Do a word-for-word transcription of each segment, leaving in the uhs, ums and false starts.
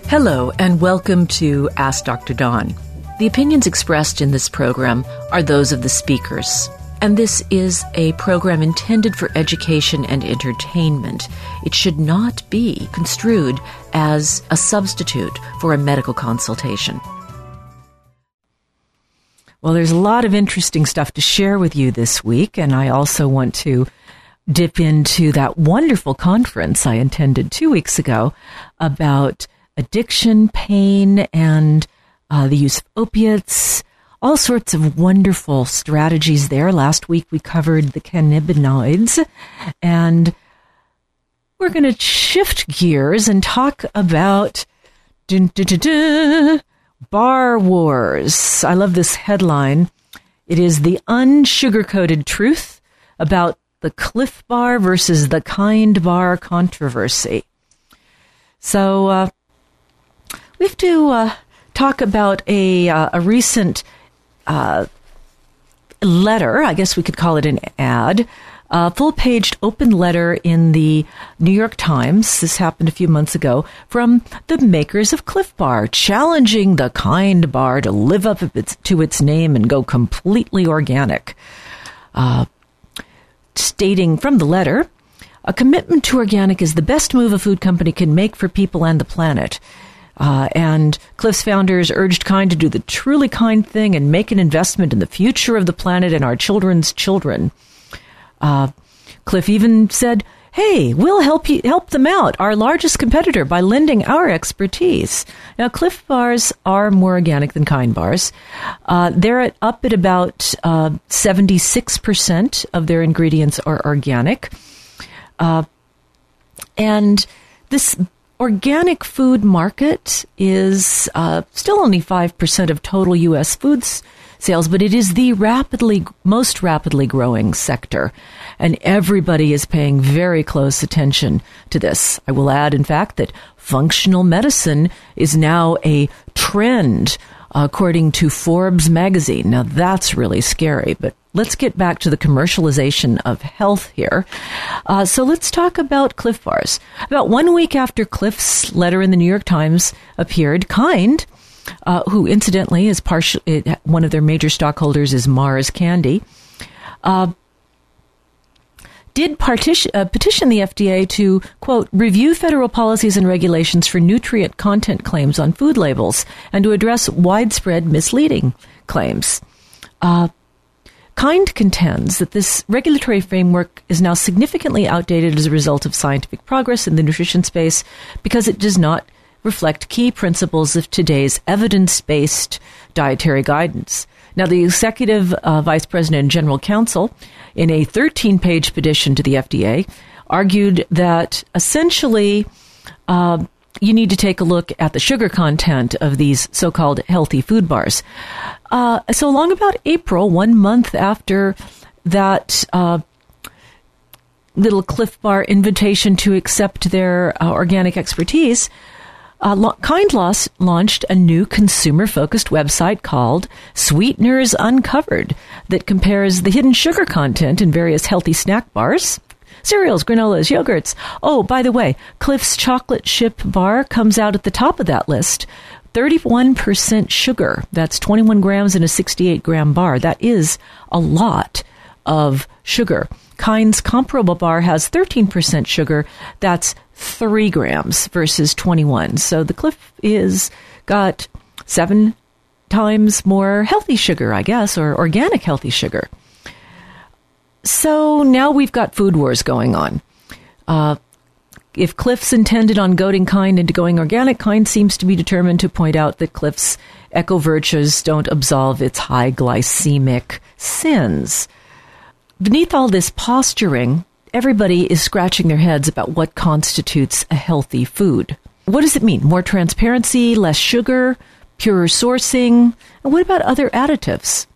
Hello, and welcome to Ask Doctor Dawn. The opinions expressed in this program are those of the speakers, and this is a program intended for education and entertainment. It should not be construed as a substitute for a medical consultation. Well, there's a lot of interesting stuff to share with you this week, and I also want to dip into that wonderful conference I attended two weeks ago about addiction, pain, and uh, the use of opiates, all sorts of wonderful strategies there. Last week we covered the cannabinoids, and we're going to shift gears and talk about dun, dun, dun, dun, Bar Wars. I love this headline. It is the unsugar-coated truth about the Clif Bar versus the Kind Bar controversy. So, uh, we have to uh, talk about a uh, a recent uh, letter. I guess we could call it an ad. A full-paged open letter in the New York Times. This happened a few months ago from the makers of Clif Bar, challenging the Kind Bar to live up to its name and go completely organic. Uh, stating from the letter, a commitment to organic is the best move a food company can make for people and the planet. Uh, and Clif's founders urged Kind to do the truly kind thing and make an investment in the future of the planet and our children's children. Uh, Clif even said, hey, we'll help you help them out, our largest competitor, by lending our expertise. Now, Clif Bars are more organic than Kind Bars. Uh, they're at, up at about uh, seventy-six percent of their ingredients are organic. Uh, and this organic food market is uh, still only five percent of total U S foods sales, but it is the rapidly, most rapidly growing sector, and everybody is paying very close attention to this. I will add, in fact, that functional medicine is now a trend, according to Forbes magazine. Now, that's really scary, but let's get back to the commercialization of health here. Uh, so let's talk about Clif Bars. About one week after Clif's letter in the New York Times appeared, Kind, uh, who incidentally is partial, one of their major stockholders is Mars Candy, uh, did partition, uh, petition the F D A to, quote, review federal policies and regulations for nutrient content claims on food labels and to address widespread misleading claims. Uh, Kind contends that this regulatory framework is now significantly outdated as a result of scientific progress in the nutrition space because it does not reflect key principles of today's evidence-based dietary guidance. Now, the executive uh, vice president and general counsel, in a thirteen-page petition to the F D A, argued that essentially uh, you need to take a look at the sugar content of these so-called healthy food bars. Uh, so along about April, one month after that uh, little Clif Bar invitation to accept their uh, organic expertise, uh, Kind Loss launched a new consumer-focused website called Sweeteners Uncovered that compares the hidden sugar content in various healthy snack bars, cereals, granolas, yogurts. Oh, by the way, Clif's chocolate chip bar comes out at the top of that list. thirty-one percent sugar. That's twenty-one grams in a sixty-eight gram bar. That is a lot of sugar. Kind's comparable bar has thirteen percent sugar. That's three grams versus twenty-one. So the Clif is got seven times more healthy sugar, I guess, or organic healthy sugar. So now we've got food wars going on. Uh, if Clif's intended on goading Kind into going organic, Kind seems to be determined to point out that Clif's eco-virtues don't absolve its high glycemic sins. Beneath all this posturing, everybody is scratching their heads about what constitutes a healthy food. What does it mean? More transparency, less sugar, purer sourcing? And what about other additives?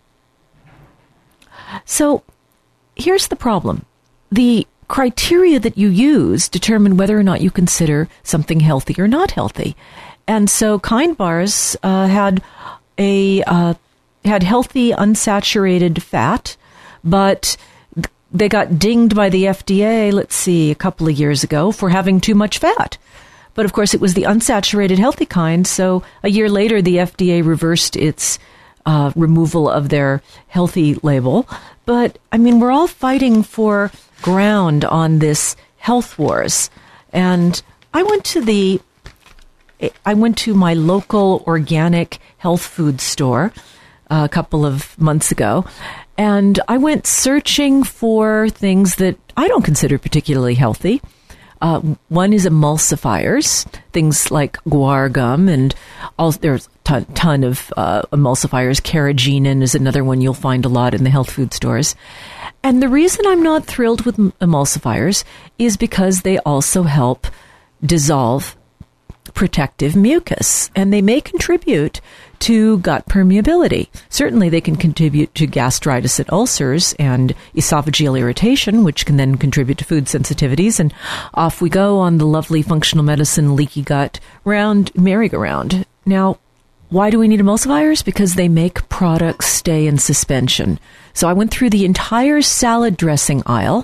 So here's the problem. The criteria that you use determine whether or not you consider something healthy or not healthy. And so Kind Bars uh, had a uh, had healthy unsaturated fat, but they got dinged by the F D A, let's see, a couple of years ago for having too much fat. But of course, it was the unsaturated healthy kind. So a year later, the F D A reversed its uh, removal of their healthy label. But I mean, we're all fighting for ground on this health wars. And I went to the, I went to my local organic health food store a couple of months ago, and I went searching for things that I don't consider particularly healthy. Uh, one is emulsifiers, things like guar gum, and all, there's a ton, ton of uh, emulsifiers. Carrageenan is another one you'll find a lot in the health food stores. And the reason I'm not thrilled with emulsifiers is because they also help dissolve protective mucus, and they may contribute to gut permeability. Certainly, they can contribute to gastritis and ulcers and esophageal irritation, which can then contribute to food sensitivities. And off we go on the lovely functional medicine leaky gut round merry-go-round. Now, why do we need emulsifiers? Because they make products stay in suspension. So I went through the entire salad dressing aisle,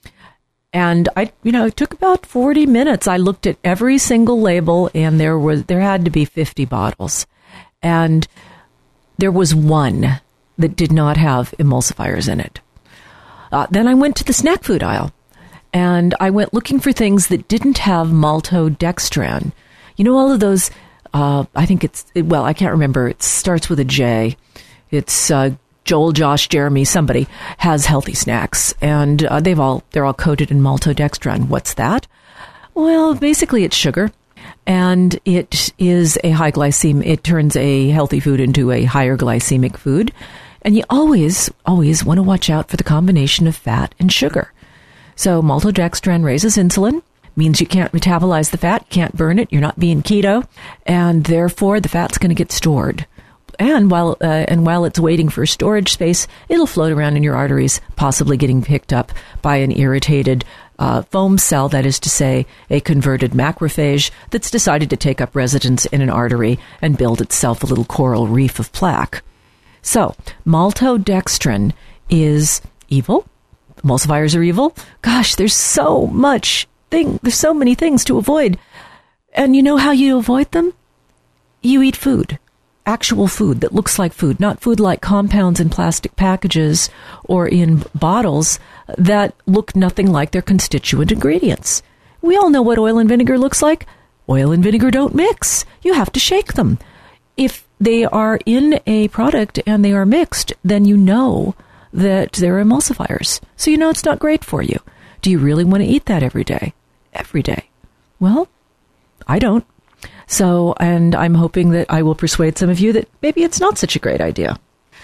and I, you know, it took about forty minutes. I looked at every single label, and there was there had to be fifty bottles. And there was one that did not have emulsifiers in it. Uh, then I went to the snack food aisle, and I went looking for things that didn't have maltodextran. You know, all of those, uh, I think it's, well, I can't remember. It starts with a J. It's uh, Joel, Josh, Jeremy, somebody has healthy snacks, and uh, they've all, they're all coated in maltodextran. What's that? Well, basically it's sugar. And it is a high glycemic, it turns a healthy food into a higher glycemic food. And you always, always want to watch out for the combination of fat and sugar. So maltodextran raises insulin, means you can't metabolize the fat, can't burn it, you're not being keto, and therefore the fat's going to get stored. And while uh, and while it's waiting for storage space, it'll float around in your arteries, possibly getting picked up by an irritated uh, foam cell, that is to say, a converted macrophage that's decided to take up residence in an artery and build itself a little coral reef of plaque. So, maltodextrin is evil. Emulsifiers are evil. Gosh, there's so much thing. There's so many things to avoid. And you know how you avoid them? You eat food. Actual food that looks like food, not food like compounds in plastic packages or in bottles that look nothing like their constituent ingredients. We all know what oil and vinegar looks like. Oil and vinegar don't mix. You have to shake them. If they are in a product and they are mixed, then you know that they're emulsifiers. So you know it's not great for you. Do you really want to eat that every day? Every day? Well, I don't. So, and I'm hoping that I will persuade some of you that maybe it's not such a great idea.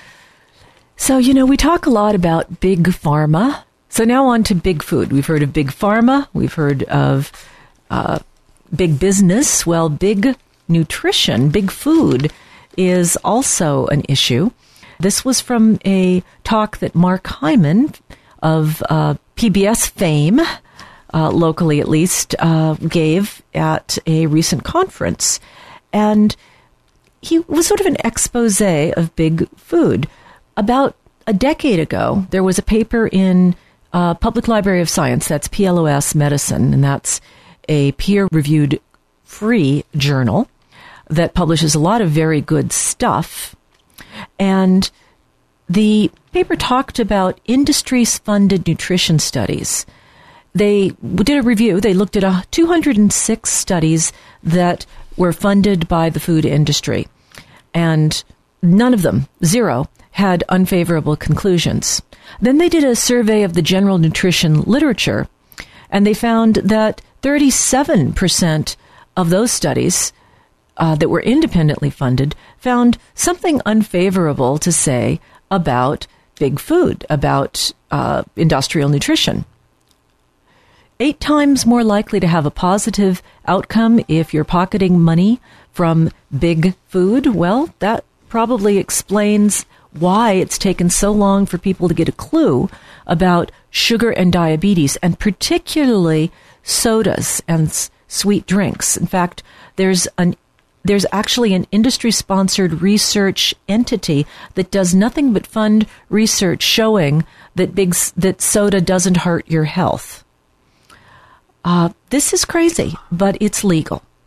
So, you know, we talk a lot about big pharma. So now on to big food. We've heard of big pharma. We've heard of uh, big business. Well, big nutrition, big food is also an issue. This was from a talk that Mark Hyman of uh, P B S fame, Uh, locally at least, uh, gave at a recent conference. And he was sort of an expose of big food. About a decade ago, there was a paper in uh, Public Library of Science, that's P L O S Medicine, and that's a peer-reviewed free journal that publishes a lot of very good stuff. And the paper talked about industry-funded nutrition studies. They did a review. They looked at uh, two hundred six studies that were funded by the food industry, and none of them, zero, had unfavorable conclusions. Then they did a survey of the general nutrition literature, and they found that thirty-seven percent of those studies uh, that were independently funded found something unfavorable to say about big food, about uh, industrial nutrition. Eight times more likely to have a positive outcome if you're pocketing money from big food. Well, that probably explains why it's taken so long for people to get a clue about sugar and diabetes, and particularly sodas and s- sweet drinks. In fact, there's an there's actually an industry-sponsored research entity that does nothing but fund research showing that big that soda doesn't hurt your health. Uh, this is crazy, but it's legal.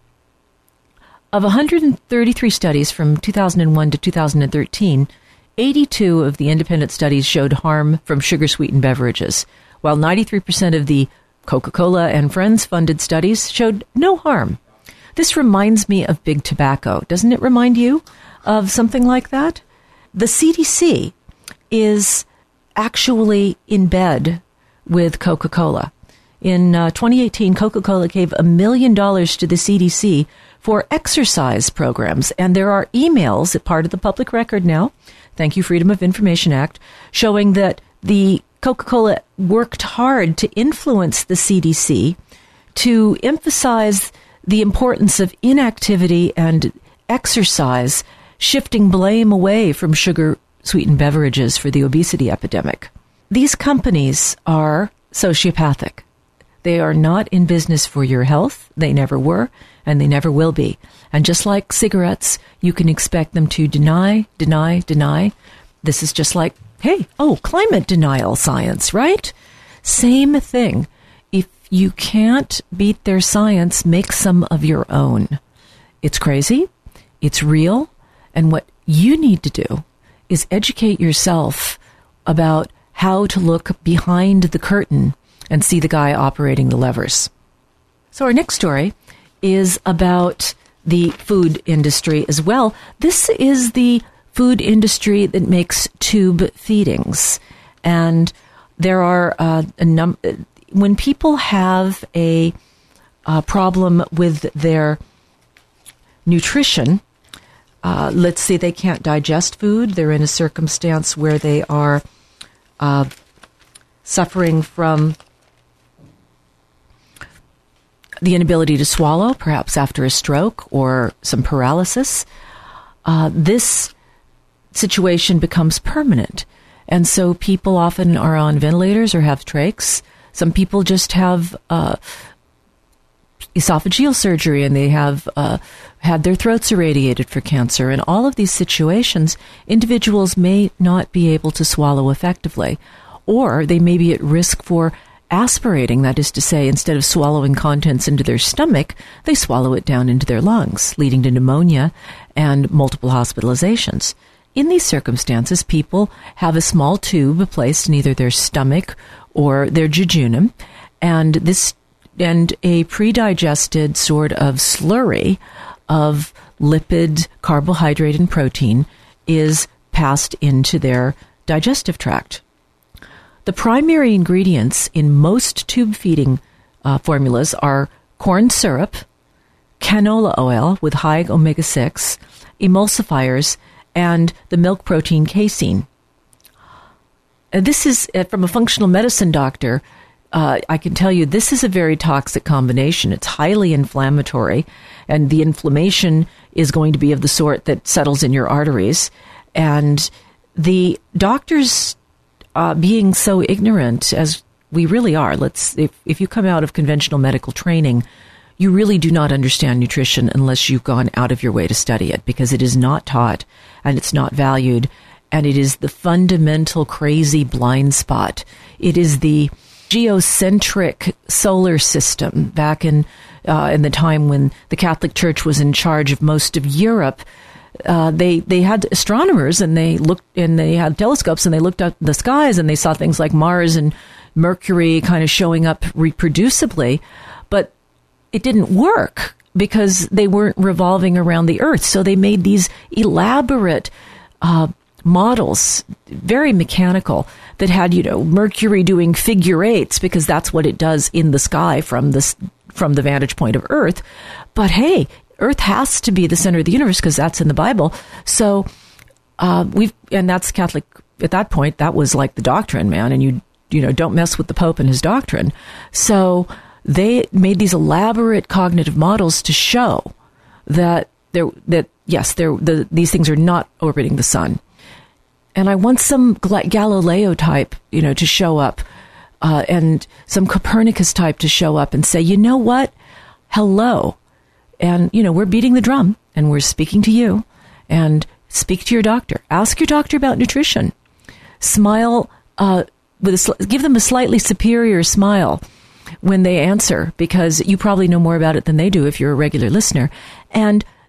Of one hundred thirty-three studies from two thousand one to two thousand thirteen, eighty-two of the independent studies showed harm from sugar-sweetened beverages, while ninety-three percent of the Coca-Cola and Friends funded studies showed no harm. This reminds me of big tobacco. Doesn't it remind you of something like that? The C D C is actually in bed with Coca-Cola. In uh, twenty eighteen, Coca-Cola gave a million dollars to the C D C for exercise programs. And there are emails, part of the public record now, thank you Freedom of Information Act, showing that the Coca-Cola worked hard to influence the C D C to emphasize the importance of inactivity and exercise, shifting blame away from sugar-sweetened beverages for the obesity epidemic. These companies are sociopathic. They are not in business for your health. They never were, and they never will be. And just like cigarettes, you can expect them to deny, deny, deny. This is just like, hey, oh, climate denial science, right? Same thing. If you can't beat their science, make some of your own. It's crazy. It's real. And what you need to do is educate yourself about how to look behind the curtain and see the guy operating the levers. So our next story is about the food industry as well. This is the food industry that makes tube feedings. And there are uh, a number... When people have a, a problem with their nutrition, uh, let's say they can't digest food, they're in a circumstance where they are uh, suffering from the inability to swallow, perhaps after a stroke or some paralysis, uh, this situation becomes permanent. And so people often are on ventilators or have trachs. Some people just have uh, esophageal surgery and they have uh, had their throats irradiated for cancer. In all of these situations, individuals may not be able to swallow effectively, or they may be at risk for aspirating, that is to say, instead of swallowing contents into their stomach, they swallow it down into their lungs, leading to pneumonia and multiple hospitalizations. In these circumstances, people have a small tube placed in either their stomach or their jejunum, and this and a pre-digested sort of slurry of lipid, carbohydrate, and protein is passed into their digestive tract. The primary ingredients in most tube feeding uh, formulas are corn syrup, canola oil with high omega six, emulsifiers, and the milk protein casein. Uh, this is, uh, from a functional medicine doctor, uh, I can tell you this is a very toxic combination. It's highly inflammatory, and the inflammation is going to be of the sort that settles in your arteries. And the doctors, uh, being so ignorant, as we really are, let's if, if you come out of conventional medical training, you really do not understand nutrition unless you've gone out of your way to study it, because it is not taught and it's not valued. And it is the fundamental crazy blind spot. It is the geocentric solar system back in uh, in the time when the Catholic Church was in charge of most of Europe. Uh, they they had astronomers and they looked and they had telescopes and they looked up the skies and they saw things like Mars and Mercury kind of showing up reproducibly, but it didn't work because they weren't revolving around the Earth. So they made these elaborate uh, models, very mechanical, that had, you know, Mercury doing figure eights because that's what it does in the sky from this from the vantage point of Earth. But hey, Earth has to be the center of the universe because that's in the Bible. So uh, we've and that's Catholic at that point. That was like the doctrine, man. And you you know don't mess with the Pope and his doctrine. So they made these elaborate cognitive models to show that there that yes, there the, these things are not orbiting the sun. And I want some Galileo type, you know, to show up, uh, and some Copernicus type to show up and say, you know what? Hello. And, you know, we're beating the drum and we're speaking to you, and speak to your doctor. Ask your doctor about nutrition. Smile, uh, with a sl- give them a slightly superior smile when they answer, because you probably know more about it than they do if you're a regular listener. And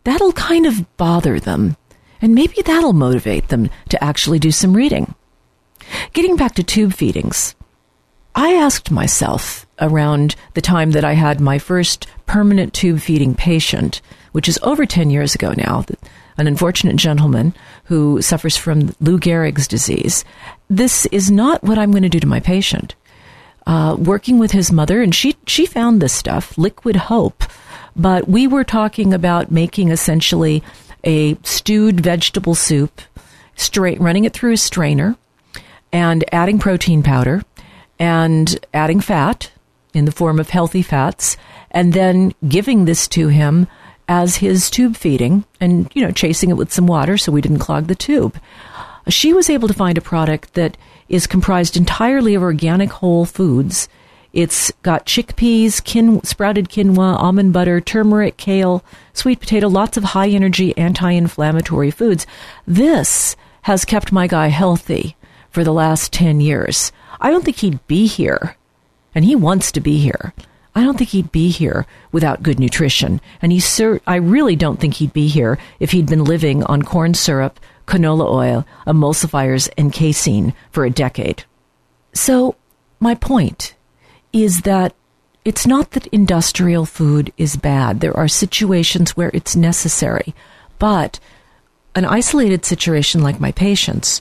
that'll kind of bother them. And maybe that'll motivate them to actually do some reading. Getting back to tube feedings, I asked myself around the time that I had my first permanent tube feeding patient, which is over ten years ago now, an unfortunate gentleman who suffers from Lou Gehrig's disease. This is not what I'm going to do to my patient. Uh, working with his mother, and she, she found this stuff, Liquid Hope, but we were talking about making essentially a stewed vegetable soup, straight, running it through a strainer, and adding protein powder, and adding fat in the form of healthy fats, and then giving this to him as his tube feeding, and, you know, chasing it with some water so we didn't clog the tube. She was able to find a product that is comprised entirely of organic whole foods. It's got chickpeas, kin- sprouted quinoa, almond butter, turmeric, kale, sweet potato, lots of high-energy, anti-inflammatory foods. This has kept my guy healthy for the last ten years. I don't think he'd be here, and he wants to be here. I don't think he'd be here without good nutrition. And he sur- I really don't think he'd be here if he'd been living on corn syrup, canola oil, emulsifiers, and casein for a decade. So my point is that it's not that industrial food is bad. There are situations where it's necessary. But an isolated situation like my patient's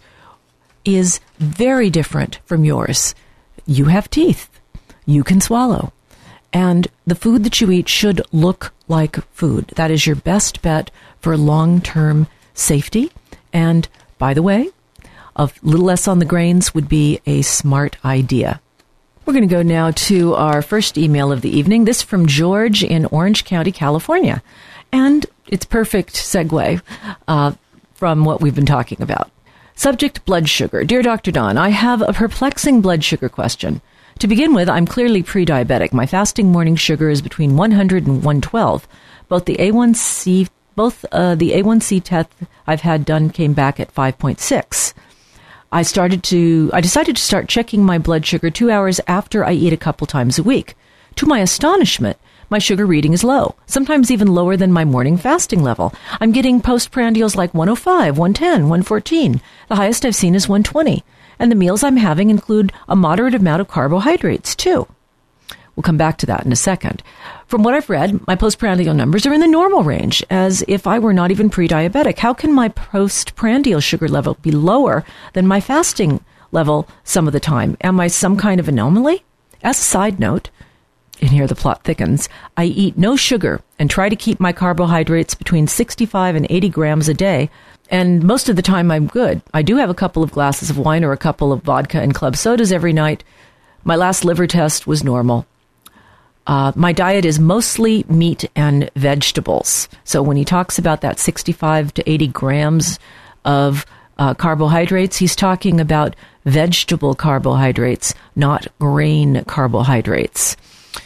is very different from yours. You have teeth. You can swallow. And the food that you eat should look like food. That is your best bet for long-term safety. And, by the way, a little less on the grains would be a smart idea. We're going to go now to our first email of the evening. This from George in Orange County, California. And it's perfect segue uh, from what we've been talking about. Subject, blood sugar. Dear Doctor Don, I have a perplexing blood sugar question. To begin with, I'm clearly pre-diabetic. My fasting morning sugar is between one hundred and one twelve. Both the A one C, both uh, the A one C test I've had done came back at five point six. I started to, I decided to start checking my blood sugar two hours after I eat a couple times a week. To my astonishment, my sugar reading is low, sometimes even lower than my morning fasting level. I'm getting postprandials like one oh five, one ten, one fourteen. The highest I've seen is one twenty. And the meals I'm having include a moderate amount of carbohydrates, too. We'll come back to that in a second. From what I've read, my postprandial numbers are in the normal range, as if I were not even pre-diabetic. How can my postprandial sugar level be lower than my fasting level some of the time? Am I some kind of anomaly? As a side note, and here the plot thickens, I eat no sugar and try to keep my carbohydrates between sixty-five and eighty grams a day, and most of the time I'm good. I do have a couple of glasses of wine or a couple of vodka and club sodas every night. My last liver test was normal. Uh, my diet is mostly meat and vegetables. So when he talks about that sixty-five to eighty grams of uh, carbohydrates, he's talking about vegetable carbohydrates, not grain carbohydrates.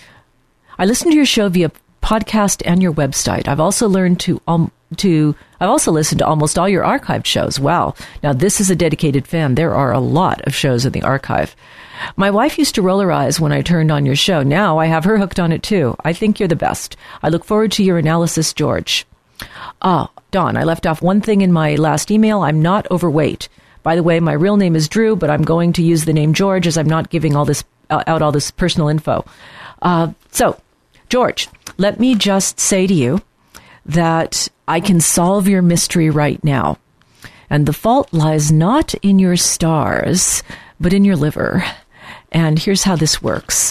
I listen to your show via podcast and your website. I've also learned to um, to I've also listened to almost all your archived shows. Wow. Now, this is a dedicated fan. There are a lot of shows in the archive. My wife used to roll her eyes when I turned on your show. Now I have her hooked on it, too. I think you're the best. I look forward to your analysis, George. Ah, Dawn, I left off one thing in my last email. I'm not overweight. By the way, my real name is Drew, but I'm going to use the name George as I'm not giving all this uh, out all this personal info. Uh, so, George, let me just say to you that I can solve your mystery right now. And the fault lies not in your stars, but in your liver. And here's how this works.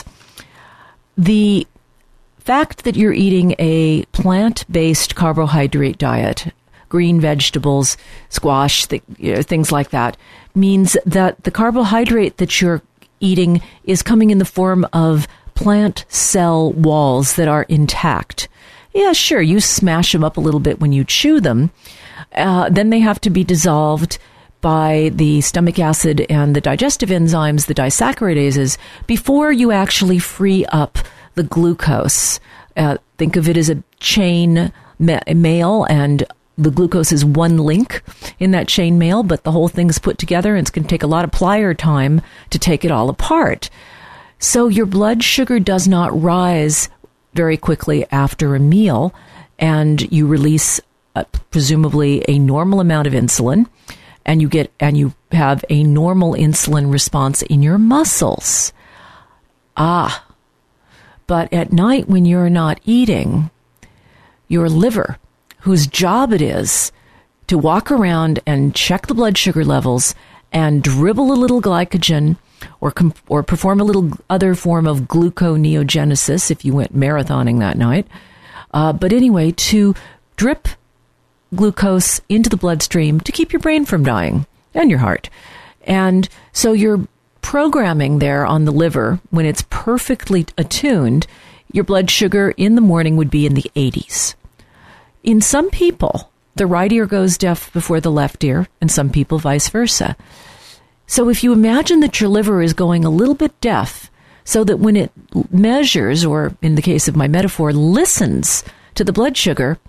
The fact that you're eating a plant-based carbohydrate diet, green vegetables, squash, th- you know, things like that, means that the carbohydrate that you're eating is coming in the form of plant cell walls that are intact. Yeah, sure, you smash them up a little bit when you chew them. Uh, then they have to be dissolved by the stomach acid and the digestive enzymes, the disaccharidases, before you actually free up the glucose. Uh, think of it as a chain ma- mail, and the glucose is one link in that chain mail, but the whole thing's put together, and it's going to take a lot of plier time to take it all apart. So your blood sugar does not rise very quickly after a meal, and you release uh, presumably a normal amount of insulin, and you get and you have a normal insulin response in your muscles. Ah, but at night when you're not eating, your liver, whose job it is to walk around and check the blood sugar levels and dribble a little glycogen or com- or perform a little other form of gluconeogenesis if you went marathoning that night. Uh, but anyway, to drip glucose into the bloodstream to keep your brain from dying and your heart. And so you're programming there on the liver, when it's perfectly attuned, your blood sugar in the morning would be in the eighties. In some people, the right ear goes deaf before the left ear, and some people vice versa. So if you imagine that your liver is going a little bit deaf, so that when it measures, or in the case of my metaphor, listens to the blood sugar,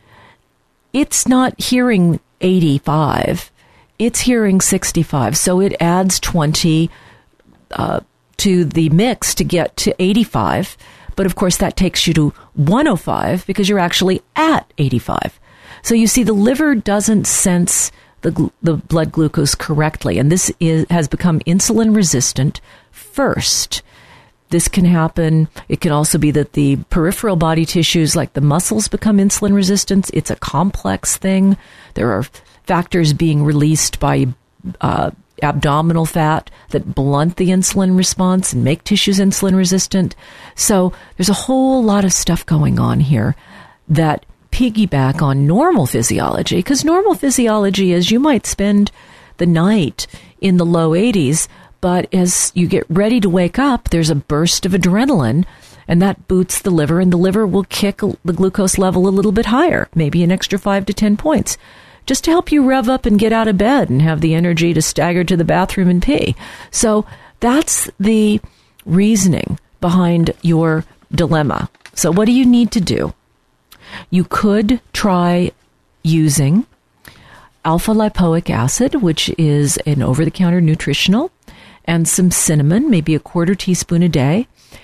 it's not hearing eighty-five, it's hearing sixty-five. So it adds twenty uh, to the mix to get to eighty-five. But of course, that takes you to one oh five because you're actually at eighty-five. So you see, the liver doesn't sense the gl- the blood glucose correctly, and this is, has become insulin resistant first. This can happen. It can also be that the peripheral body tissues, like the muscles, become insulin resistant. It's a complex thing. There are factors being released by uh, abdominal fat that blunt the insulin response and make tissues insulin resistant. So there's a whole lot of stuff going on here that piggyback on normal physiology, because normal physiology is you might spend the night in the low eighties, but as you get ready to wake up, there's a burst of adrenaline, and that boots the liver, and the liver will kick the glucose level a little bit higher, maybe an extra five to ten points, just to help you rev up and get out of bed and have the energy to stagger to the bathroom and pee. So that's the reasoning behind your dilemma. So what do you need to do? You could try using alpha-lipoic acid, which is an over-the-counter nutritional, and some cinnamon, maybe a quarter teaspoon a day,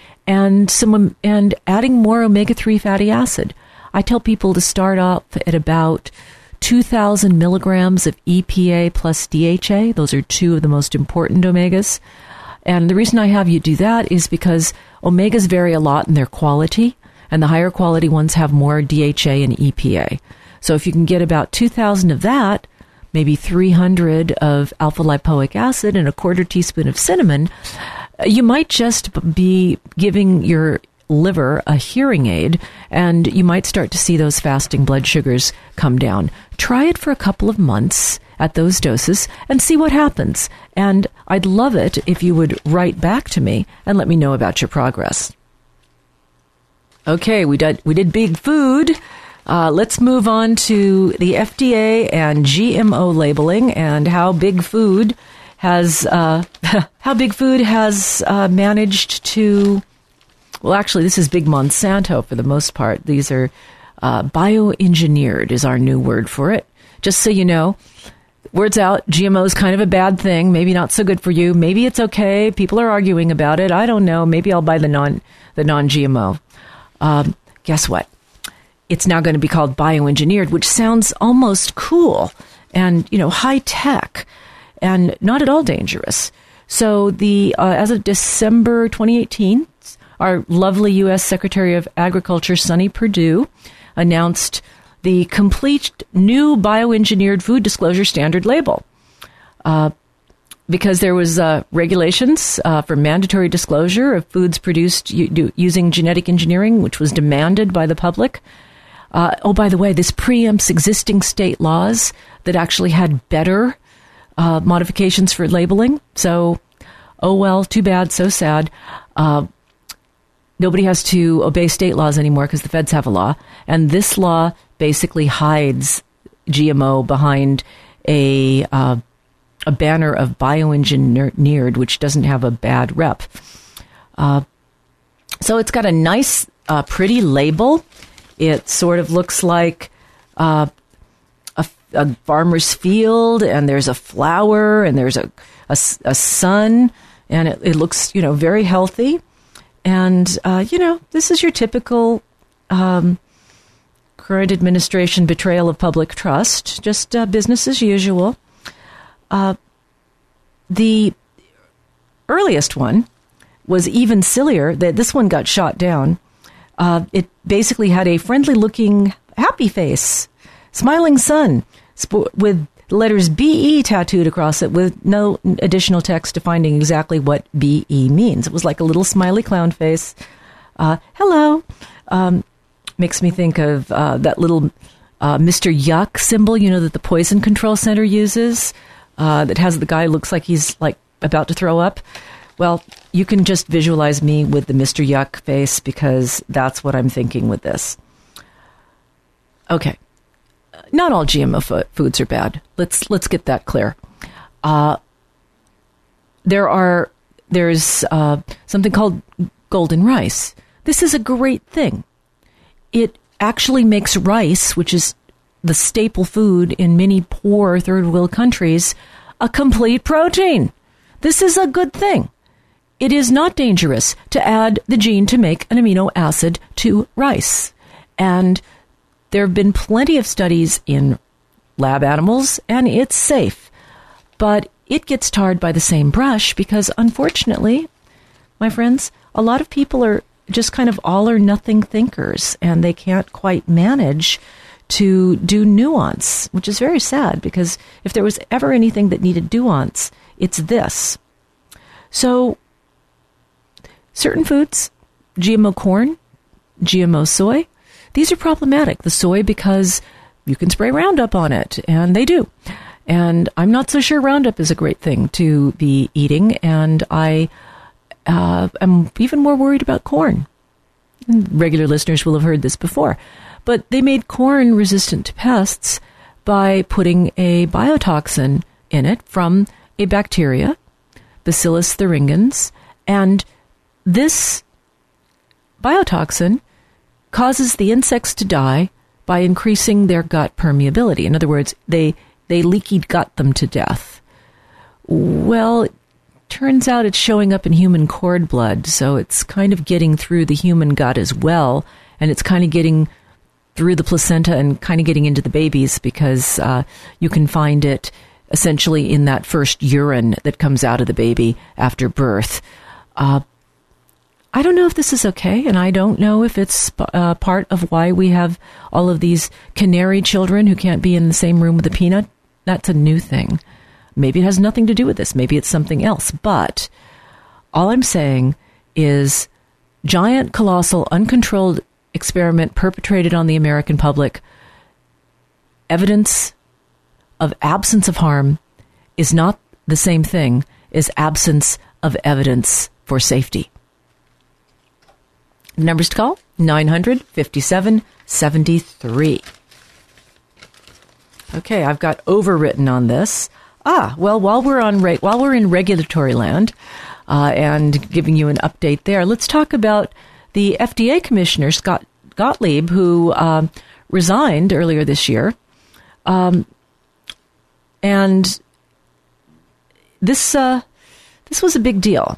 and some and adding more omega three fatty acid. I tell people to start off at about two thousand milligrams of E P A plus D H A. Those are two of the most important omegas. And the reason I have you do that is because omegas vary a lot in their quality, and the higher quality ones have more D H A and E P A. So if you can get about two thousand of that, maybe three hundred of alpha-lipoic acid and a quarter teaspoon of cinnamon, you might just be giving your liver a hearing aid, and you might start to see those fasting blood sugars come down. Try it for a couple of months at those doses and see what happens. And I'd love it if you would write back to me and let me know about your progress. Okay, we did, we did big food. Uh, let's move on to the F D A and G M O labeling and how big food has uh, how big food has uh, managed to. Well, actually, this is big Monsanto for the most part. These are uh, bioengineered is our new word for it. Just so you know, word's out. G M O is kind of a bad thing. Maybe not so good for you. Maybe it's okay. People are arguing about it. I don't know. Maybe I'll buy the non the non-G M O. Um, guess what? It's now going to be called bioengineered, which sounds almost cool and, you know, high tech and not at all dangerous. So the uh, as of December twenty eighteen, our lovely U S Secretary of Agriculture, Sonny Perdue, announced the complete new bioengineered food disclosure standard label. Uh, because there was uh, regulations uh, for mandatory disclosure of foods produced u- do, using genetic engineering, which was demanded by the public. Uh, oh, by the way, this preempts existing state laws that actually had better uh, modifications for labeling. So, oh well, too bad, so sad. Uh, nobody has to obey state laws anymore because the feds have a law. And this law basically hides G M O behind a uh, a banner of bioengineered, which doesn't have a bad rep. Uh, so it's got a nice, uh, pretty label. It sort of looks like uh, a, a farmer's field, and there's a flower, and there's a, a, a sun, and it, it looks, you know, very healthy. And, uh, you know, this is your typical um, current administration betrayal of public trust, just uh, business as usual. Uh, the earliest one was even sillier. That this one got shot down. Uh, it basically had a friendly-looking, happy face, smiling sun sp- with the letters B E tattooed across it with no additional text defining exactly what B E means. It was like a little smiley clown face. Uh, hello. Um, makes me think of uh, that little uh, Mister Yuck symbol, you know, that the Poison Control Center uses, uh, that has the guy looks like he's like about to throw up. Well, you can just visualize me with the Mister Yuck face because that's what I'm thinking with this. Okay. Not all G M O f- foods are bad. Let's let's get that clear. Uh, there are there's uh, something called golden rice. This is a great thing. It actually makes rice, which is the staple food in many poor third world countries, a complete protein. This is a good thing. It is not dangerous to add the gene to make an amino acid to rice. And there have been plenty of studies in lab animals, and it's safe. But it gets tarred by the same brush because, unfortunately, my friends, a lot of people are just kind of all or nothing thinkers, and they can't quite manage to do nuance, which is very sad because if there was ever anything that needed nuance, it's this. So, certain foods, G M O corn, G M O soy, these are problematic. The soy because you can spray Roundup on it, and they do. And I'm not so sure Roundup is a great thing to be eating, and I uh, am even more worried about corn. Regular listeners will have heard this before. But they made corn resistant to pests by putting a biotoxin in it from a bacteria, Bacillus thuringiens, and this biotoxin causes the insects to die by increasing their gut permeability. In other words, they they leaky gut them to death. Well, it turns out it's showing up in human cord blood, so it's kind of getting through the human gut as well, and it's kind of getting through the placenta and kind of getting into the babies because uh, you can find it essentially in that first urine that comes out of the baby after birth. Uh, I don't know if this is okay, and I don't know if it's uh, part of why we have all of these canary children who can't be in the same room with a peanut. That's a new thing. Maybe it has nothing to do with this. Maybe it's something else. But all I'm saying is giant, colossal, uncontrolled experiment perpetrated on the American public, evidence of absence of harm is not the same thing as absence of evidence for safety. Numbers to call, nine hundred, fifty-seven, seventy-three. Okay, I've got overwritten on this. Ah, well, while we're on re- while we're in regulatory land uh, and giving you an update there, let's talk about the F D A Commissioner, Scott Gottlieb, who um, resigned earlier this year. Um, and this uh, this was a big deal.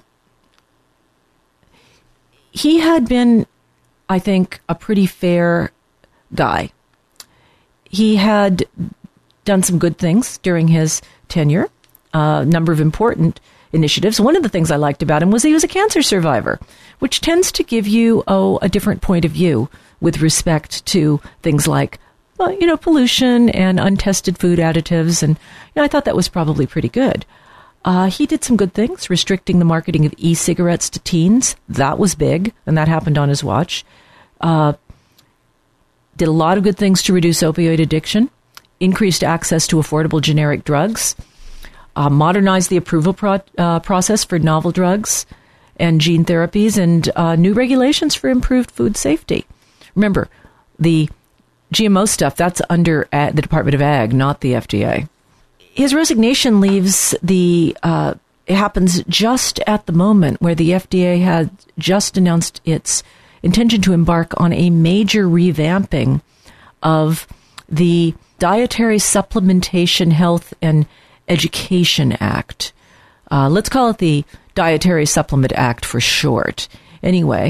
He had been, I think, a pretty fair guy. He had done some good things during his tenure, a uh, number of important initiatives. One of the things I liked about him was he was a cancer survivor, which tends to give you oh, a different point of view with respect to things like, well, you know, pollution and untested food additives. And you know, I thought that was probably pretty good. Uh, he did some good things, restricting the marketing of e-cigarettes to teens. That was big, and that happened on his watch. Uh, did a lot of good things to reduce opioid addiction, increased access to affordable generic drugs, uh, modernized the approval pro- uh, process for novel drugs and gene therapies, and uh, new regulations for improved food safety. Remember, the G M O stuff, that's under uh, the Department of Ag, not the F D A. His resignation leaves the, uh, it happens just at the moment where the F D A had just announced its intention to embark on a major revamping of the Dietary Supplementation, Health, and Education Act. Uh, let's call it the Dietary Supplement Act for short. Anyway,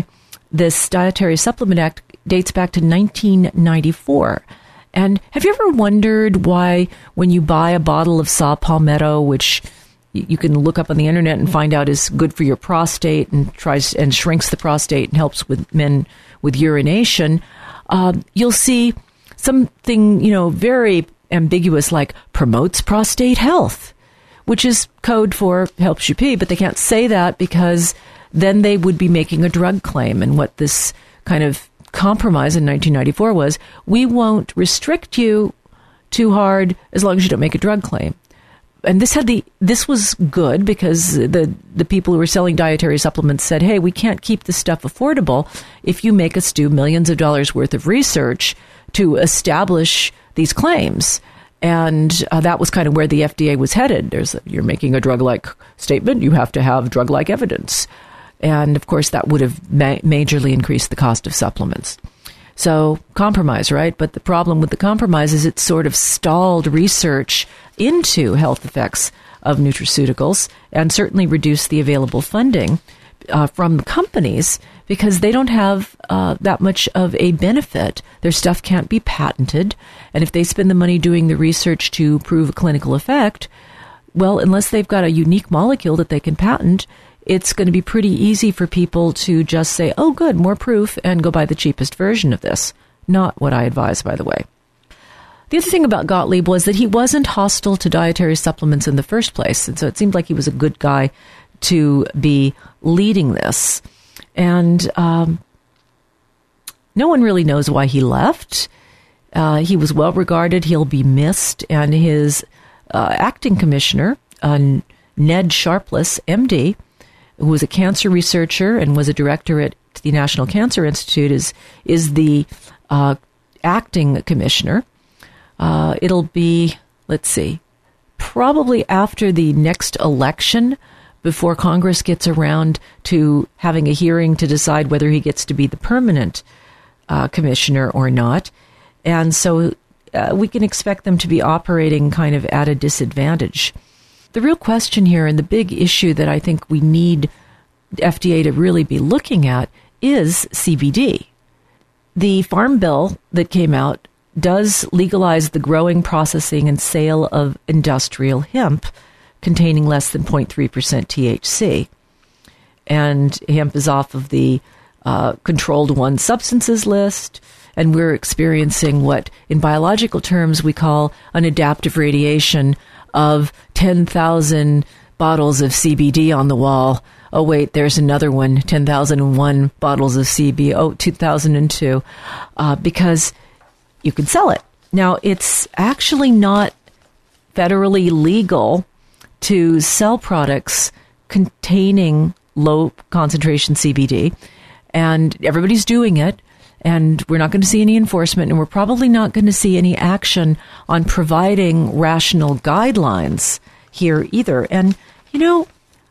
this Dietary Supplement Act dates back to nineteen ninety-four. And have you ever wondered why when you buy a bottle of saw palmetto, which you can look up on the internet and find out is good for your prostate and tries and shrinks the prostate and helps with men with urination, uh, you'll see something, you know, very ambiguous like promotes prostate health, which is code for helps you pee, but they can't say that because then they would be making a drug claim. And what this kind of compromise in nineteen ninety-four was, we won't restrict you too hard as long as you don't make a drug claim. And this had the this was good because the the people who were selling dietary supplements said, hey, we can't keep this stuff affordable if you make us do millions of dollars worth of research to establish these claims. And uh, that was kind of where the F D A was headed. There's a, you're making a drug-like statement, you have to have drug-like evidence. And, of course, that would have ma- majorly increased the cost of supplements. So, compromise, right? But the problem with the compromise is it sort of stalled research into health effects of nutraceuticals and certainly reduced the available funding uh, from companies because they don't have uh, that much of a benefit. Their stuff can't be patented. And if they spend the money doing the research to prove a clinical effect, well, unless they've got a unique molecule that they can patent, it's going to be pretty easy for people to just say, oh, good, more proof, and go buy the cheapest version of this. Not what I advise, by the way. The other thing about Gottlieb was that he wasn't hostile to dietary supplements in the first place, and so it seemed like he was a good guy to be leading this. And um, no one really knows why he left. Uh, he was well regarded. He'll be missed. And his uh, acting commissioner, uh, Ned Sharpless, M D, who was a cancer researcher and was a director at the National Cancer Institute, is is the uh, acting commissioner. Uh, it'll be, let's see, probably after the next election before Congress gets around to having a hearing to decide whether he gets to be the permanent uh, commissioner or not. And so uh, we can expect them to be operating kind of at a disadvantage. The real question here, and the big issue that I think we need F D A to really be looking at, is C B D. The Farm Bill that came out does legalize the growing, processing, and sale of industrial hemp containing less than zero point three percent T H C. And hemp is off of the uh, Controlled One Substances list, and we're experiencing what, in biological terms, we call an adaptive radiation of ten thousand bottles of C B D on the wall. Oh, wait, there's another one, ten thousand one bottles of C B D. Oh, two thousand two, uh, because you can sell it. Now, it's actually not federally legal to sell products containing low concentration C B D, and everybody's doing it. And we're not going to see any enforcement, and we're probably not going to see any action on providing rational guidelines here either. And, you know,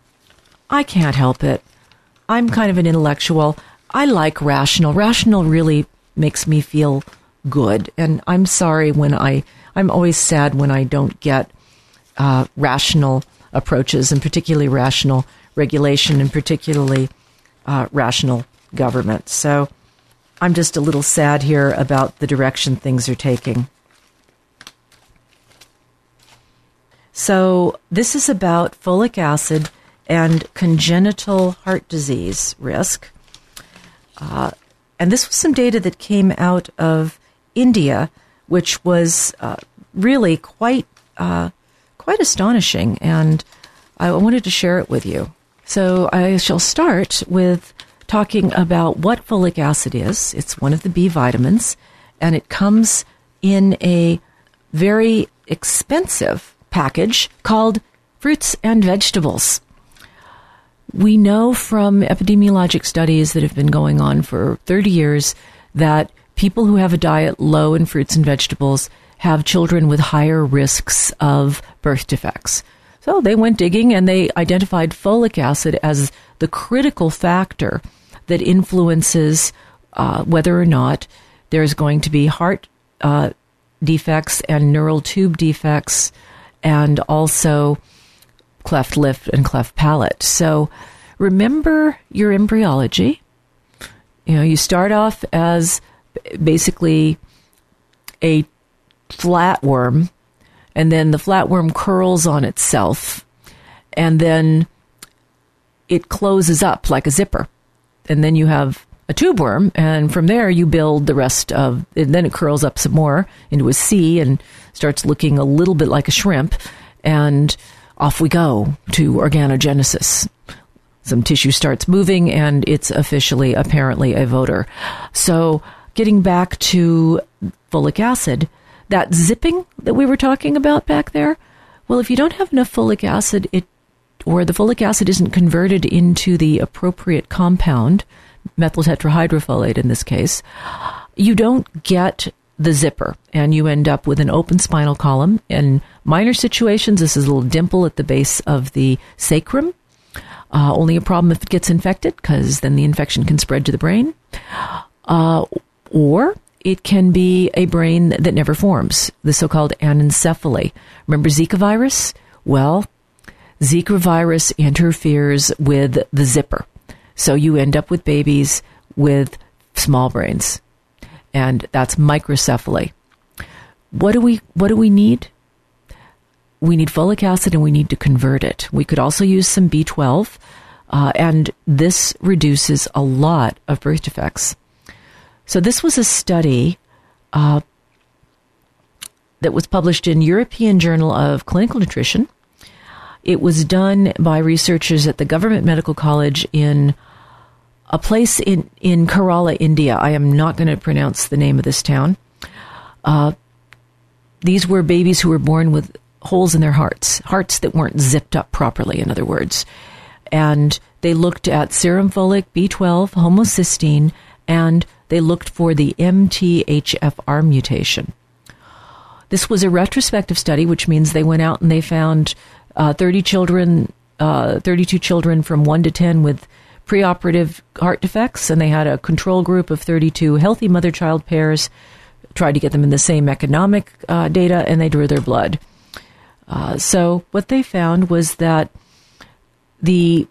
I can't help it. I'm kind of an intellectual. I like rational. Rational really makes me feel good. And I'm sorry when I, I'm always sad when I don't get uh, rational approaches, and particularly rational regulation, and particularly uh, rational government. So I'm just a little sad here about the direction things are taking. So this is about folic acid and congenital heart disease risk. Uh, and this was some data that came out of India, which was uh, really quite uh, quite astonishing. And I wanted to share it with you. So I shall start with talking about what folic acid is. It's one of the B vitamins, and it comes in a very expensive package called fruits and vegetables. We know from epidemiologic studies that have been going on for thirty years that people who have a diet low in fruits and vegetables have children with higher risks of birth defects. So they went digging and they identified folic acid as the critical factor that influences uh, whether or not there's going to be heart uh, defects and neural tube defects, and also cleft lip and cleft palate. So remember your embryology. You know, you start off as basically a flatworm, and then the flatworm curls on itself, and then it closes up like a zipper. And then you have a tube worm, and from there you build the rest of, and then it curls up some more into a C and starts looking a little bit like a shrimp, and off we go to organogenesis. Some tissue starts moving, and it's officially, apparently, a voter. So getting back to folic acid, that zipping that we were talking about back there, well, if you don't have enough folic acid, it or the folic acid isn't converted into the appropriate compound, methyl tetrahydrofolate in this case, you don't get the zipper, and you end up with an open spinal column. In minor situations, this is a little dimple at the base of the sacrum. Uh, only a problem if it gets infected, because then the infection can spread to the brain. Uh, or it can be a brain that never forms, the so-called anencephaly. Remember Zika virus? Well, Zika virus interferes with the zipper. So you end up with babies with small brains. And that's microcephaly. What do we, what do we need? We need folic acid, and we need to convert it. We could also use some B twelve, uh, and this reduces a lot of birth defects. So this was a study uh, that was published in European Journal of Clinical Nutrition. It was done by researchers at the Government Medical College in a place in, in Kerala, India. I am not going to pronounce the name of this town. Uh, these were babies who were born with holes in their hearts, hearts that weren't zipped up properly, in other words. And they looked at serum folic, B twelve, homocysteine, and they looked for the M T H F R mutation. This was a retrospective study, which means they went out and they found uh, thirty children, uh, thirty-two children from one to ten with preoperative heart defects, and they had a control group of thirty-two healthy mother-child pairs, tried to get them in the same economic uh, data, and they drew their blood. Uh, so what they found was that the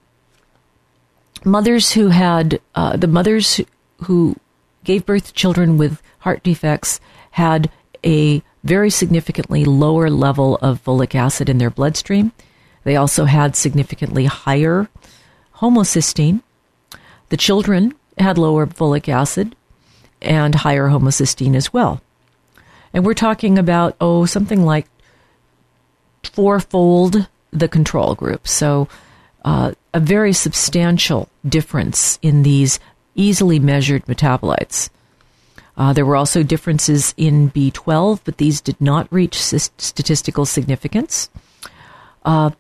mothers who had, uh, the mothers who gave birth to children with heart defects had a very significantly lower level of folic acid in their bloodstream. They also had significantly higher homocysteine. The children had lower folic acid and higher homocysteine as well. And we're talking about, oh, something like fourfold the control group. So uh, a very substantial difference in these easily measured metabolites. Uh, there were also differences in B twelve, but these did not reach s- statistical significance. Uh,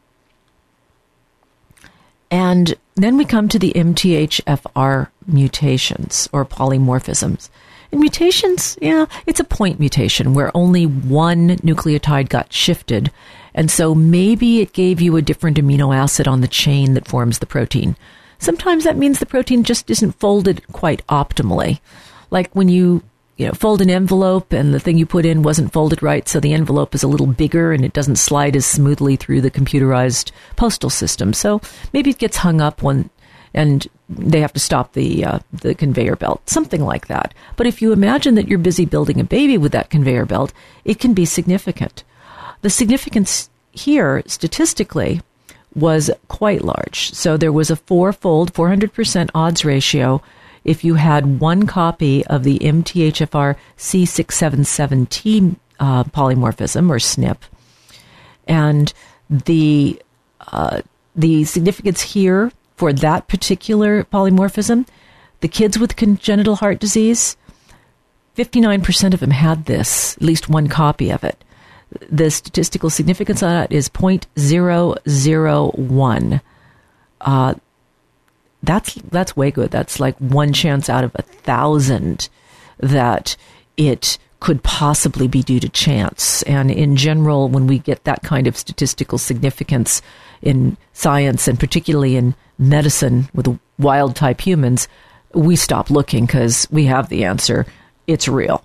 and then we come to the M T H F R mutations or polymorphisms. And mutations, yeah, it's a point mutation where only one nucleotide got shifted. And so maybe it gave you a different amino acid on the chain that forms the protein. Sometimes that means the protein just isn't folded quite optimally. Like when you, you know, fold an envelope and the thing you put in wasn't folded right, so the envelope is a little bigger and it doesn't slide as smoothly through the computerized postal system. So maybe it gets hung up one, and they have to stop the uh, the conveyor belt, something like that. But if you imagine that you're busy building a baby with that conveyor belt, it can be significant. The significance here, statistically, was quite large. So there was a four-fold, four hundred percent odds ratio if you had one copy of the M T H F R C six seventy-seven T uh, polymorphism, or S N P. And the uh, the significance here for that particular polymorphism, the kids with congenital heart disease, fifty-nine percent of them had this, at least one copy of it. The statistical significance on it is zero point zero zero one. Uh, that's that's way good. That's like one chance out of a thousand that it could possibly be due to chance. And in general, when we get that kind of statistical significance in science, and particularly in medicine with wild type humans, we stop looking because we have the answer. It's real.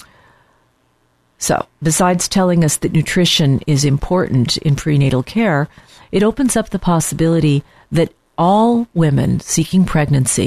So, besides telling us that nutrition is important in prenatal care, it opens up the possibility that all women seeking pregnancy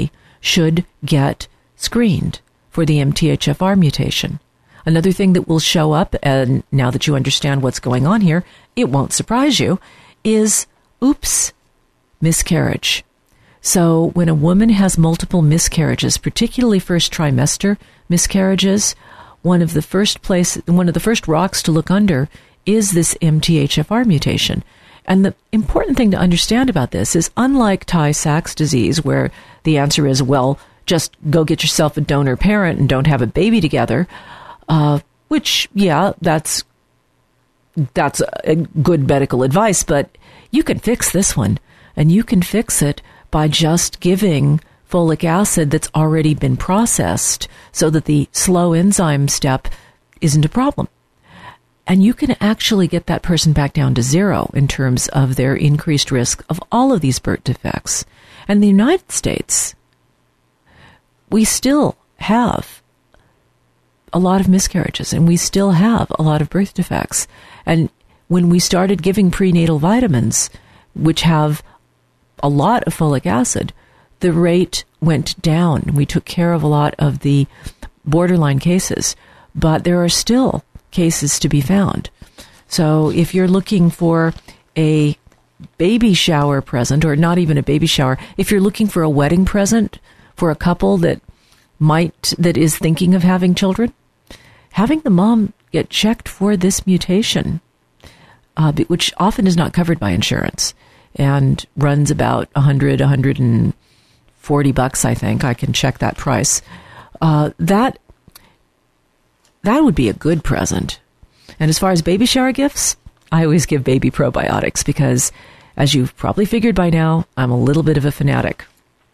should get screened for the M T H F R mutation. Another thing that will show up, and now that you understand what's going on here, it won't surprise you, is, oops, miscarriage. So when a woman has multiple miscarriages, particularly first trimester miscarriages, one of the first place, one of the first rocks to look under is this M T H F R mutation. And the important thing to understand about this is, unlike Tay-Sachs disease, where the answer is, well, just go get yourself a donor parent and don't have a baby together, uh, which, yeah, that's that's a good medical advice, but you can fix this one, and you can fix it by just giving folic acid that's already been processed so that the slow enzyme step isn't a problem. And you can actually get that person back down to zero in terms of their increased risk of all of these birth defects. And in the United States, we still have a lot of miscarriages, and we still have a lot of birth defects. And when we started giving prenatal vitamins, which have a lot of folic acid, the rate went down. We took care of a lot of the borderline cases, but there are still cases to be found. So if you're looking for a baby shower present, or not even a baby shower, if you're looking for a wedding present for a couple that might, that is thinking of having children, having the mom get checked for this mutation, uh, which often is not covered by insurance, and runs about one hundred, one hundred forty bucks, I think. I can check that price. Uh, that that would be a good present. And as far as baby shower gifts, I always give baby probiotics because, as you've probably figured by now, I'm a little bit of a fanatic.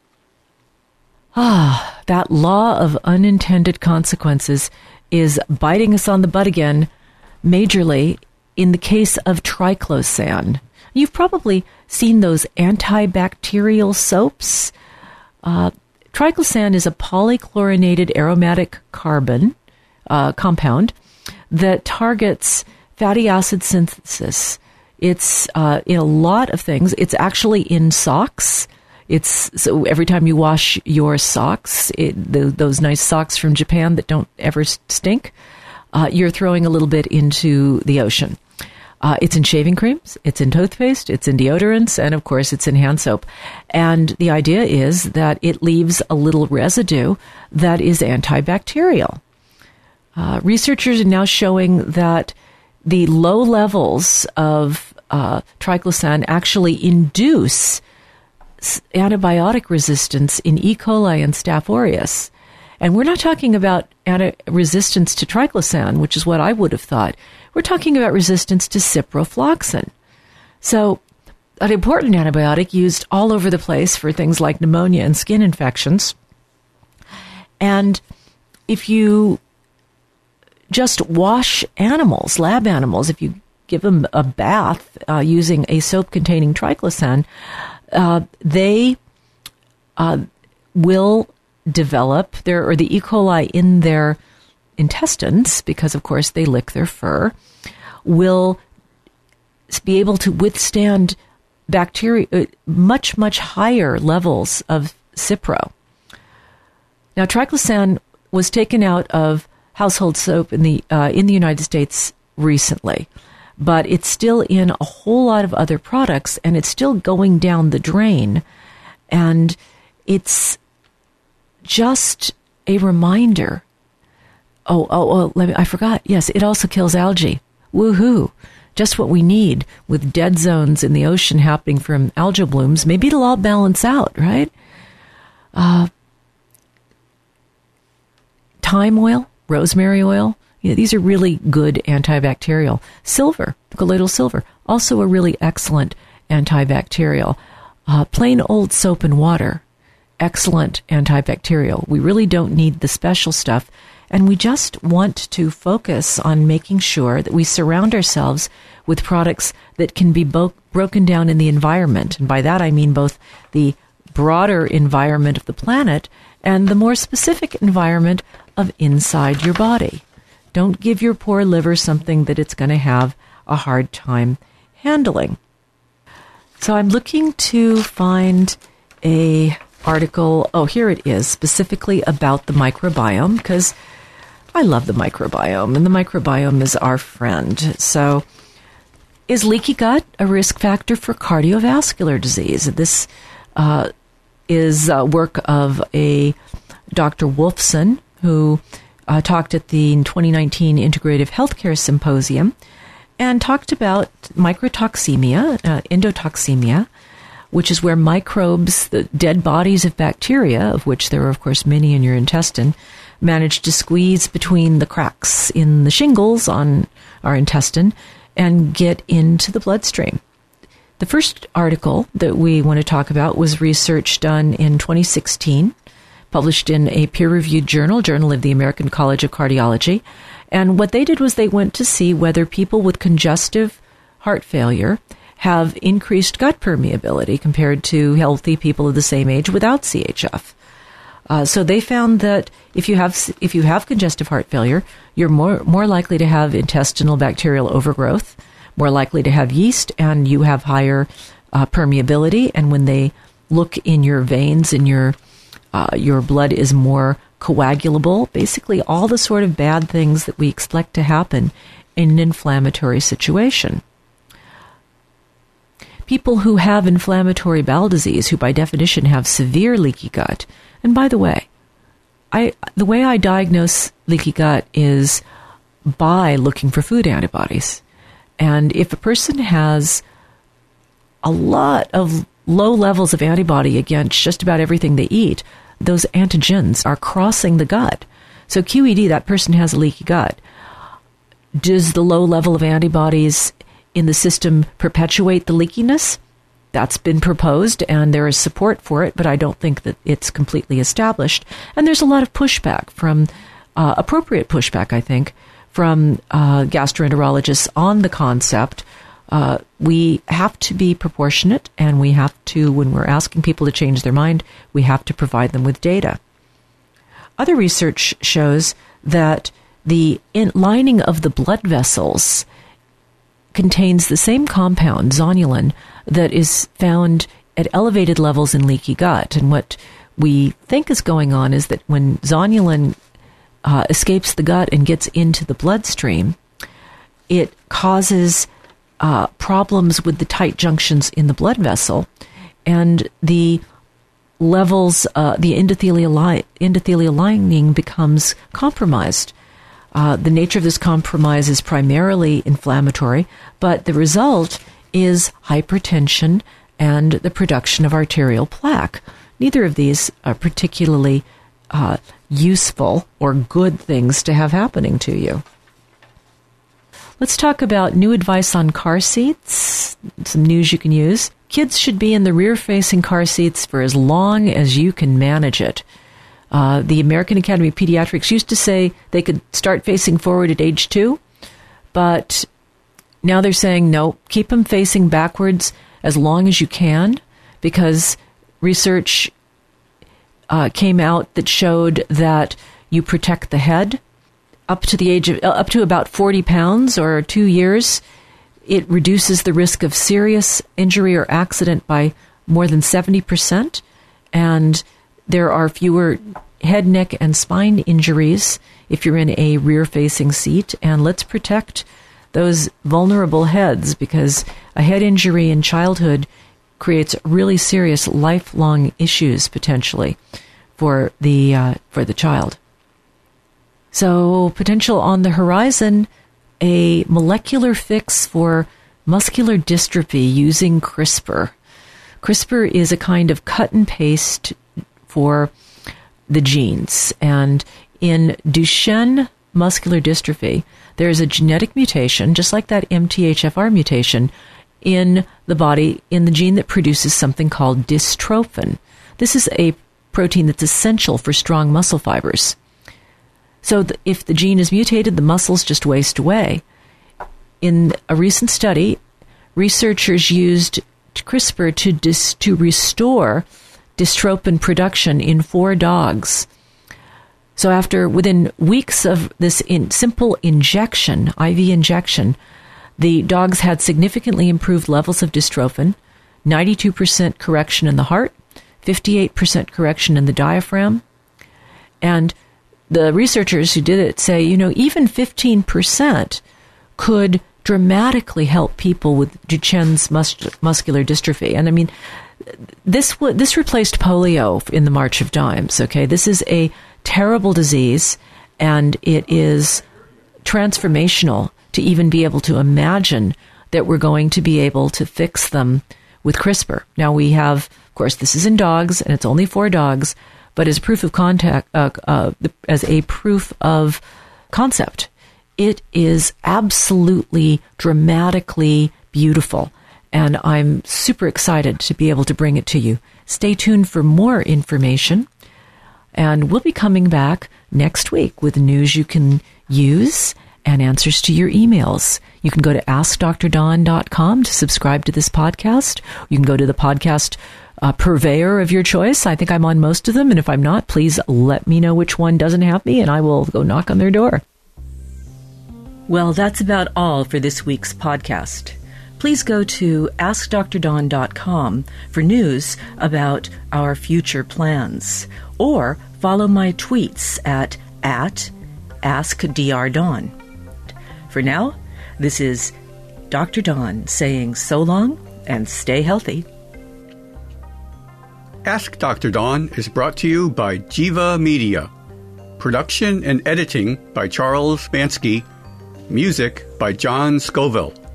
Ah, that law of unintended consequences is biting us on the butt again, majorly in the case of triclosan. You've probably seen those antibacterial soaps. Uh, triclosan is a polychlorinated aromatic carbon uh, compound that targets fatty acid synthesis. It's uh, in a lot of things. It's actually in socks. It's so every time you wash your socks, it, the, those nice socks from Japan that don't ever stink, uh, you're throwing a little bit into the ocean. Uh, it's in shaving creams, it's in toothpaste, it's in deodorants, and of course it's in hand soap. And the idea is that it leaves a little residue that is antibacterial. Uh, researchers are now showing that the low levels of uh, triclosan actually induce antibiotic resistance in E. coli and Staph aureus. And we're not talking about anti- resistance to triclosan, which is what I would have thought. We're talking about resistance to ciprofloxacin. So, an important antibiotic used all over the place for things like pneumonia and skin infections. And if you just wash animals, lab animals, if you give them a bath uh, using a soap containing triclosan, uh, they uh, will develop their, or the E. coli in their intestines, because of course they lick their fur, will be able to withstand bacteria, uh, much, much higher levels of Cipro. Now, triclosan was taken out of household soap in the uh, in the United States recently, but it's still in a whole lot of other products, and it's still going down the drain. And it's just a reminder. Oh, oh, oh! Let me. I forgot. Yes, it also kills algae. Woohoo! Just what we need with dead zones in the ocean happening from algal blooms. Maybe it'll all balance out, right? Uh, thyme oil, rosemary oil. You know, these are really good antibacterial. Silver, colloidal silver, also a really excellent antibacterial. Uh, plain old soap and water, excellent antibacterial. We really don't need the special stuff. And we just want to focus on making sure that we surround ourselves with products that can be bo- broken down in the environment. And by that I mean both the broader environment of the planet and the more specific environment of inside your body. Don't give your poor liver something that it's going to have a hard time handling. So I'm looking to find a article. Oh, here it is, specifically about the microbiome, because I love the microbiome, and the microbiome is our friend. So, is leaky gut a risk factor for cardiovascular disease? This uh, is uh, work of a Doctor Wolfson, who uh, talked at the twenty nineteen Integrative Healthcare Symposium and talked about microtoxemia, uh, endotoxemia, which is where microbes, the dead bodies of bacteria, of which there are, of course, many in your intestine, manage to squeeze between the cracks in the shingles on our intestine and get into the bloodstream. The first article that we want to talk about was research done in twenty sixteen, published in a peer-reviewed journal, Journal of the American College of Cardiology. And what they did was they went to see whether people with congestive heart failure have increased gut permeability compared to healthy people of the same age without C H F. Uh, so they found that if you have if you have congestive heart failure, you're more more likely to have intestinal bacterial overgrowth, more likely to have yeast, and you have higher uh, permeability. And when they look in your veins, in your uh, your blood is more coagulable. Basically, all the sort of bad things that we expect to happen in an inflammatory situation. People who have inflammatory bowel disease, who by definition have severe leaky gut. And by the way, I the way I diagnose leaky gut is by looking for food antibodies. And if a person has a lot of low levels of antibody against just about everything they eat, those antigens are crossing the gut. So Q E D, that person has a leaky gut. Does the low level of antibodies in the system perpetuate the leakiness? That's been proposed, and there is support for it, but I don't think that it's completely established. And there's a lot of pushback from, uh, appropriate pushback, I think, from uh, gastroenterologists on the concept. Uh, we have to be proportionate, and we have to, when we're asking people to change their mind, we have to provide them with data. Other research shows that the in- lining of the blood vessels contains the same compound, zonulin, that is found at elevated levels in leaky gut. And what we think is going on is that when zonulin uh, escapes the gut and gets into the bloodstream, it causes uh, problems with the tight junctions in the blood vessel, and the levels, uh, the endothelial, li- endothelial lining becomes compromised. Uh, the nature of this compromise is primarily inflammatory, but the result is hypertension and the production of arterial plaque. Neither of these are particularly uh, useful or good things to have happening to you. Let's talk about new advice on car seats, some news you can use. Kids should be in the rear-facing car seats for as long as you can manage it. Uh, the American Academy of Pediatrics used to say they could start facing forward at age two, but now they're saying, no, keep them facing backwards as long as you can, because research uh, came out that showed that you protect the head up to the age of, uh, up to about forty pounds or two years. It reduces the risk of serious injury or accident by more than seventy percent, and there are fewer head, neck, and spine injuries if you're in a rear-facing seat. And let's protect those vulnerable heads, because a head injury in childhood creates really serious lifelong issues potentially for the uh, for the child. So, potential on the horizon, a molecular fix for muscular dystrophy using CRISPR. CRISPR is a kind of cut and paste for the genes. And in Duchenne muscular dystrophy, there is a genetic mutation, just like that M T H F R mutation, in the body, in the gene that produces something called dystrophin. This is a protein that's essential for strong muscle fibers. So th- if the gene is mutated, the muscles just waste away. In a recent study, researchers used CRISPR to dis- to restore dystrophin production in four dogs. So after, within weeks of this in simple injection, I V injection, the dogs had significantly improved levels of dystrophin, ninety-two percent correction in the heart, fifty-eight percent correction in the diaphragm. And the researchers who did it say, you know, even fifteen percent could dramatically help people with Duchenne's mus- muscular dystrophy. And I mean, this w- this replaced polio in the March of Dimes, okay? This is a terrible disease, and it is transformational to even be able to imagine that we're going to be able to fix them with CRISPR. Now, we have, of course, this is in dogs, and it's only for dogs, but as proof of contact, uh, uh, as a proof of concept, it is absolutely dramatically beautiful, and I'm super excited to be able to bring it to you. Stay tuned for more information, and we'll be coming back next week with news you can use and answers to your emails. You can go to ask dr dawn dot com to subscribe to this podcast. You can go to the podcast uh, purveyor of your choice. I think I'm on most of them, and if I'm not, please let me know which one doesn't have me, and I will go knock on their door. Well, that's about all for this week's podcast. Please go to ask dr dawn dot com for news about our future plans, or follow my tweets at, at AskDrDawn. For now, this is Doctor Dawn saying so long and stay healthy. Ask Doctor Dawn is brought to you by Jiva Media. Production and editing by Charles Bansky. Music by John Scoville.